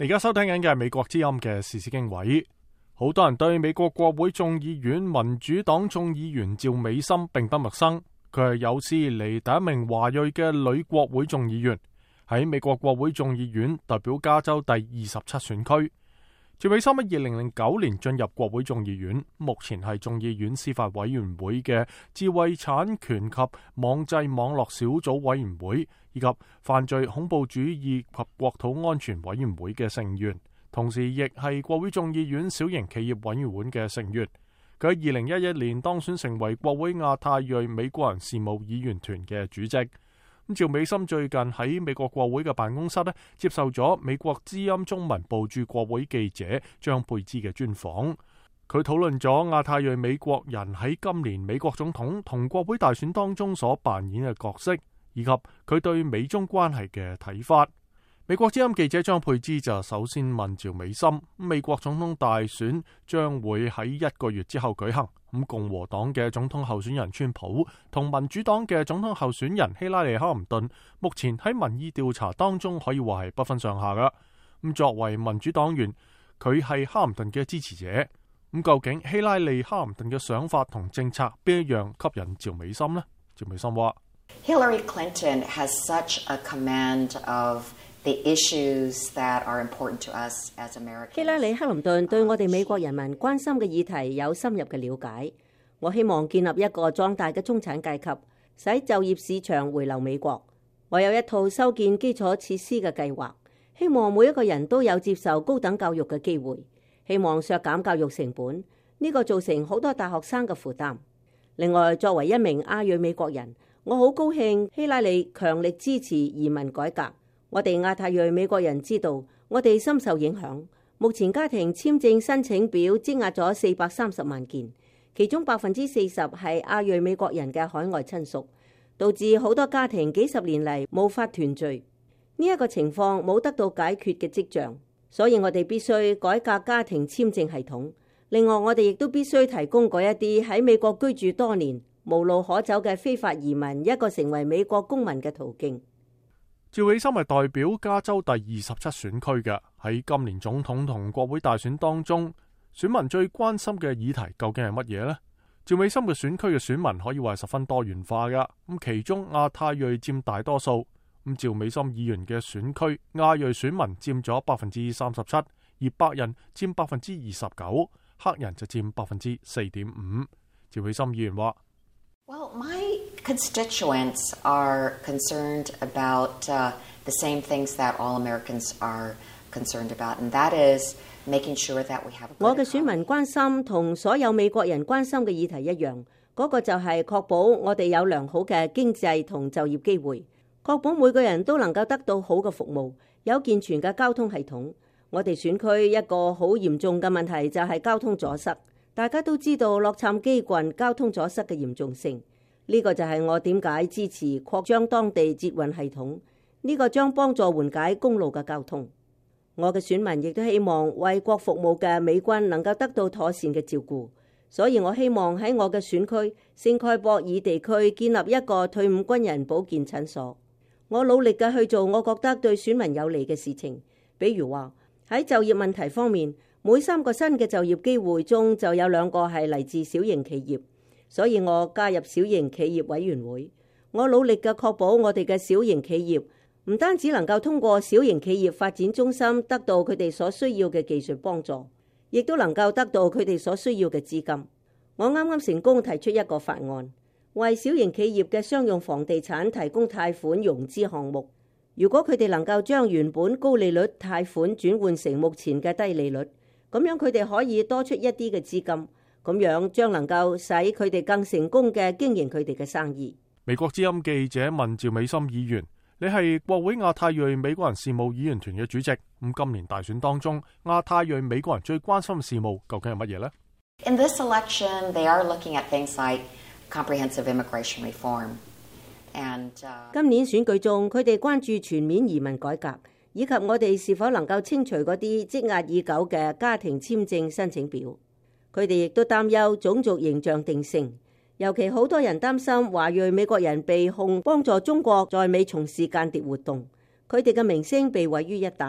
你而家收聽緊嘅係美國之音嘅時事經緯。好多人對美國國會眾議院民主黨眾議員趙美心並不陌生，佢係有史以嚟第一名華裔嘅女國會眾議員，喺美國國會眾議院代表加州第27選區。趙美心喺2009年進入國會眾議院，目前係眾議院司法委員會嘅智慧產權及網際網絡小組委員會以及犯罪恐怖主義及國土安全委員會嘅成員，同時亦係國會眾議院小型企業委員會嘅成員。佢喺2011年當選成為國會亞太裔美國人事務議員團嘅主席。趙美心最近喺美國國會嘅辦公室接受咗美國之音中文部駐國會記者張佩芝嘅專訪。佢討論咗亞太裔美國人喺今年美國總統同國會大選當中所扮演嘅角色，以及佢對美中關係嘅睇法。美國之音記者張佩芝就首先問趙美心：美國總統大選將會喺1個月之後舉行，咁共和黨嘅總統候選人川普同民主黨嘅總統候選人希拉里克林頓，目前喺民意調查當中可以話係不分上下噶。咁作為民主黨員，佢係克林頓嘅支持者。咁究竟希拉里克林頓嘅想法同政策邊一樣吸引趙美心呢？趙美心話 Hillary Clinton has such a command of the issues that are important to us as Americans. 希拉里克林頓對我哋美國人民關心嘅議題有深入嘅了解。我希望建立一個壯大嘅中產階級，使就業市場回流美國。我有一套修建基礎設施嘅計劃，希望每一個人都有接受高等教育嘅機會。希望削減教育成本，呢個造成好多大學生嘅負擔。另外，作為一名亞裔美國人，我好高興希拉里強力支持移民改革。我哋亞太裔美國人知道，我哋深受影響。目前家庭簽證申請表積壓咗430萬件，其中40%係亞裔美國人嘅海外親屬，導致好多家庭幾十年嚟無法團聚。呢一個情況冇得到解決嘅跡象，所以我哋必須改革家庭簽證系統。另外，我哋亦都必須提供嗰一啲喺美國居住多年、無路可走嘅非法移民一個成為美國公民嘅途徑。 趙美心係代表加州第27選區嘅，喺今年總統同國會大選當中，選民最關心嘅議題究竟係乜嘢呢？趙美心嘅選區嘅選民可以話係十分多元化噶，咁其中亞太裔佔大多數。咁趙美心議員嘅選區亞裔選民佔咗37%，而白人佔29%，黑人就佔4.5%。趙美心議員話 Well, my constituents are concerned about the same things that all Americans are concerned about, and that is making sure that we have a good economy. 我嘅選民關心同所有美國人關心嘅議題一樣，嗰個就係確保我哋有良好嘅經濟同就業機會，確保每個人都能夠得到好嘅服務，有健全嘅交通系統。我哋選區一個好嚴重嘅問題就係交通阻塞。大家都知道洛杉磯郡交通阻塞嘅嚴重性，呢個就係我點解支持擴張當地捷運系統，呢個將幫助緩解公路嘅交通。我嘅選民亦都希望為國服務嘅美軍能夠得到妥善嘅照顧，所以我希望喺我嘅選區聖蓋博爾地區建立一個退伍軍人保健診所。我努力嘅去做我覺得對選民有利嘅事情，比如話喺就業問題方面，每3個新嘅就業機會中就有2個係嚟自小型企業，所以我加入小型企業委員會。我努力嘅確保我哋嘅小型企業唔單止能夠通過小型企業發展中心得到佢哋所需要嘅技術幫助，亦都能夠得到佢哋所需要嘅資金。我啱啱成功提出一個法案，為小型企業嘅商用房地產提供貸款融資項目。如果佢哋能夠將原本高利率貸款轉換成目前嘅低利率，咁樣佢哋可以多出一啲嘅資金，咁樣將能夠使佢哋更成功嘅經營佢哋嘅生意。 美國之音記者問趙美心議員：你係國會亞太裔美國人事務議員團嘅主席，咁今年大選當中，亞太裔美國人最關心嘅事務究竟係乜嘢呢？ In this election, they are looking at things like comprehensive immigration reform. And 今年選舉中，佢哋關注全面移民改革，以及我哋是否能夠清除嗰啲積壓已久嘅家庭簽證申請表。佢哋亦都擔憂種族形象定性，尤其好多人擔心華裔美國人被控幫助中國在美從事間諜活動，佢哋嘅名聲被毀於一旦。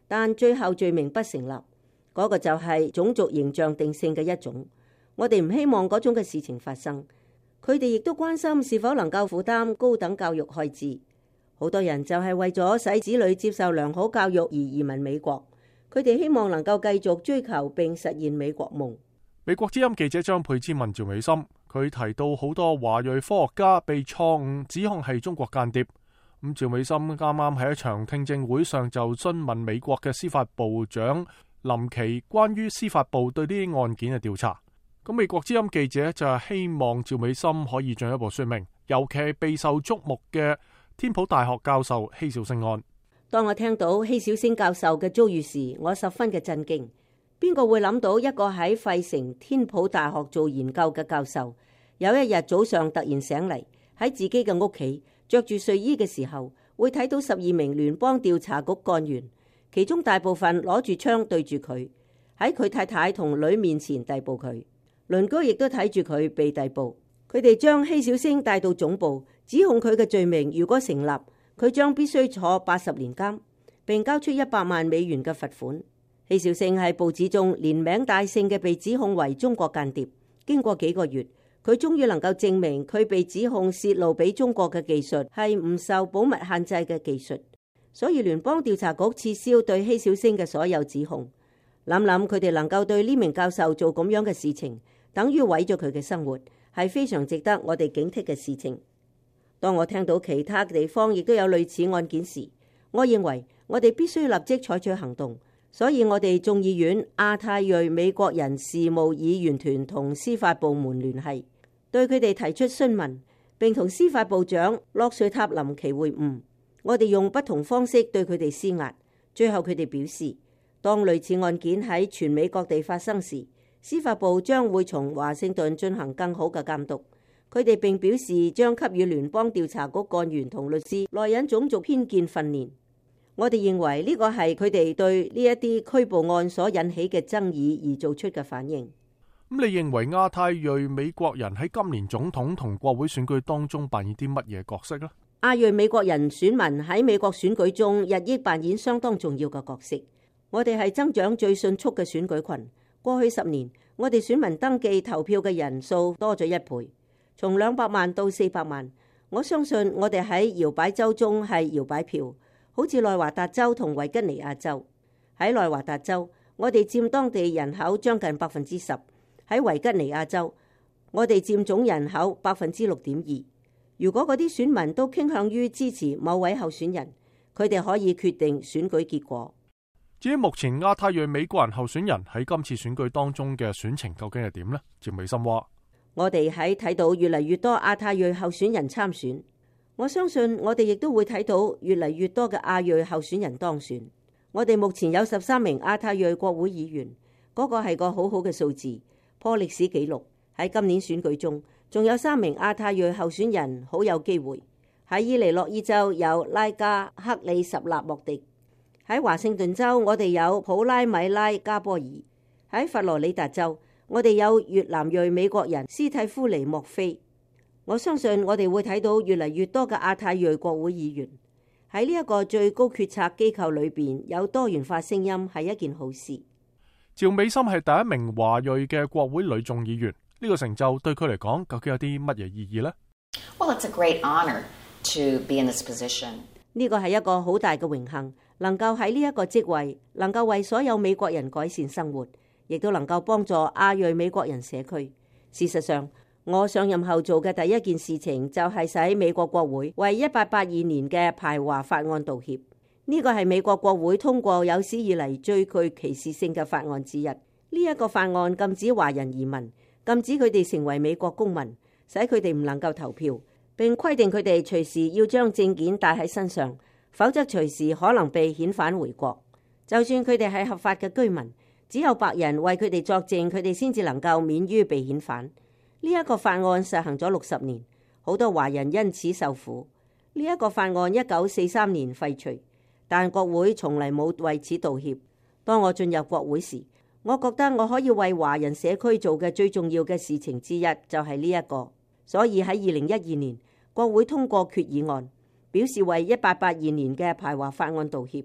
但最後罪名不成立，嗰個就係種族形象定性嘅一種。我哋唔希望嗰種嘅事情發生。佢哋亦都關心是否能夠負擔高等教育開支。好多人就係為咗使子女接受良好教育而移民美國。佢哋希望能夠繼續追求並實現美國夢。 美國之音記者張佩芝問趙美心，佢提到好多華裔科學家被錯誤指控係中國間諜。咁趙美心啱啱喺一場聽證會上就詢問美國嘅司法部長林奇關於司法部對呢啲案件嘅調查。咁美國之音記者就係希望趙美心可以進一步說明，尤其係備受矚目嘅天普大學教授希小星案。 當我聽到希小星教授嘅遭遇時，我十分嘅震驚。邊個會諗到一個喺費城天普大學做研究嘅教授，有一日早上突然醒嚟，喺自己嘅屋企着住睡衣嘅時候，會睇到12名聯邦調查局幹員，其中大部分攞住槍對住佢，喺佢太太同女面前逮捕佢。鄰居亦都睇住佢被逮捕。佢哋將希小星帶到總部，指控佢嘅罪名如果成立，佢將必須坐80年監，並交出100萬美元嘅罰款。希小星喺報紙中連名帶姓嘅被指控為中國間諜。經過幾個月，佢終於能夠證明佢被指控泄露俾中國嘅技術係唔受保密限制嘅技術，所以聯邦調查局撤銷對希小星嘅所有指控。諗諗佢哋能夠對呢名教授做咁樣嘅事情，等於毀咗佢嘅生活，係非常值得我哋警惕嘅事情。當我聽到其他地方亦都有類似案件時，我認為我哋必須立即採取行動。所以我哋眾議院亞太裔美國人事務議員團同司法部門聯繫，對佢哋提出詢問，並同司法部長洛瑞塔林奇會晤。我哋用不同方式對佢哋施壓。最後佢哋表示，當類似案件喺全美各地發生時，司法部將會從華盛頓進行更好嘅監督。佢哋並表示將給予聯邦調查局幹員同律師來引種族偏見訓練。我哋認為呢個係佢哋對呢一啲拘捕案所引起嘅爭議而做出嘅反應。 咁你認為亞太裔美國人喺今年總統同國會選舉當中扮演啲乜嘢角色呢？ 亞裔美國人選民喺美國選舉中日益扮演相當重要嘅角色。我哋係增長最迅速嘅選舉群。過去10年，我哋選民登記投票嘅人數多咗1倍，從200萬到400萬。我相信我哋喺搖擺州中係搖擺票。好似內華達州同維吉尼亞州。喺內華達州，我哋佔當地人口將近10%；喺維吉尼亞州，我哋佔總人口6.2%。如果嗰啲選民都傾向於支持某位候選人，佢哋可以決定選舉結果。 至於目前亞太裔美國人候選人喺今次選舉當中嘅選情究竟係點呢？趙美心話： 我哋喺睇到越嚟越多亞太裔候選人參選。我相信我哋亦都會睇到越嚟越多嘅亞裔候選人當選。我哋目前有13名亞太裔國會議員，嗰個係個好好嘅數字，破歷史紀錄。喺今年選舉中，仲有3名亞太裔候選人好有機會。喺伊利諾伊州有拉加克里什納莫迪，喺華盛頓州我哋有普拉米拉加波爾，喺佛羅里達州我哋有越南裔美國人斯蒂夫尼莫菲。我相信我哋會睇到越嚟越多嘅亞太裔國會議員。喺呢一個最高決策機構裏邊有多元化聲音係一件好事。 趙美心係第一名華裔嘅國會女眾議員，呢個成就對佢嚟講究竟有啲乜嘢意義呢？ Well, it's a great honor to be in this position. 呢個係一個好大嘅榮幸，能夠喺呢一個職位，能夠為所有美國人改善生活，亦都能夠幫助亞裔美國人社區。事實上，我上任後做嘅第一件事情就係使美國國會為1882年嘅排華法案道歉。呢個係美國國會通過有史以嚟最具歧視性嘅法案之一。呢一個法案禁止華人移民，禁止佢哋成為美國公民，使佢哋唔能夠投票，並規定佢哋隨時要將證件帶喺身上，否則隨時可能被遣返回國。就算佢哋係合法嘅居民，只有白人為佢哋作證，佢哋先至能夠免於被遣返。呢一個法案實行咗60年，好多華人因此受苦。呢一個法案1943年廢除，但國會從嚟冇為此道歉。當我進入國會時，我覺得我可以為華人社區做嘅最重要嘅事情之一就係呢一個。所以喺2012年，國會通過決議案，表示為1882年嘅排華法案道歉。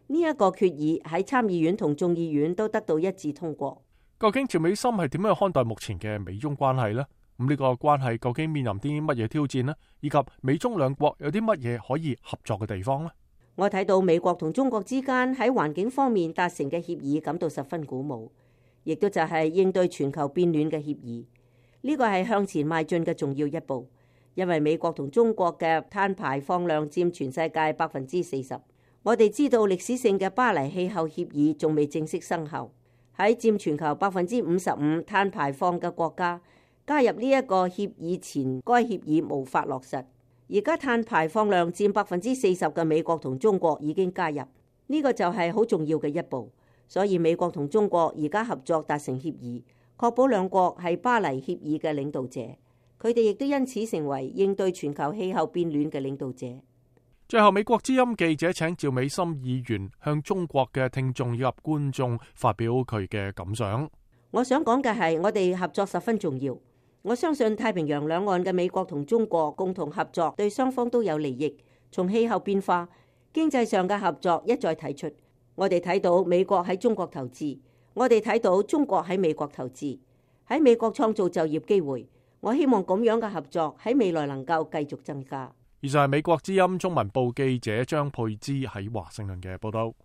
呢一個決議喺參議院同眾議院都得到一致通過。 究竟趙美心係點樣看待目前嘅美中關係呢？咁呢個關係究竟面臨啲乜嘢挑戰呢？以及美中兩國有啲乜嘢可以合作嘅地方呢？ 我睇到美國同中國之間喺環境方面達成嘅協議感到十分鼓舞，亦都就係應對全球變暖嘅協議。呢個係向前邁進嘅重要一步，因為美國同中國嘅碳排放量佔全世界40%。我哋知道歷史性嘅巴黎氣候協議仲未正式生效，喺佔全球55%碳排放嘅國家加入呢一個協議前，該協議無法落實。而家碳排放量佔40%嘅美國同中國已經加入，呢個就係好重要嘅一步。所以美國同中國而家合作達成協議，確保兩國係巴黎協議嘅領導者，佢哋亦都因此成為應對全球氣候變暖嘅領導者。 最後，美國之音記者請趙美心議員向中國嘅聽眾以及觀眾發表佢嘅感想。 我想講嘅係，我哋合作十分重要。我相信太平洋兩岸嘅美國同中國共同合作對雙方都有利益。從氣候變化、經濟上嘅合作一再提出，我哋睇到美國喺中國投資，我哋睇到中國喺美國投資，喺美國創造就業機會。我希望咁樣嘅合作喺未來能夠繼續增加。 以上係美國之音中文部記者張佩芝喺華盛頓嘅報道。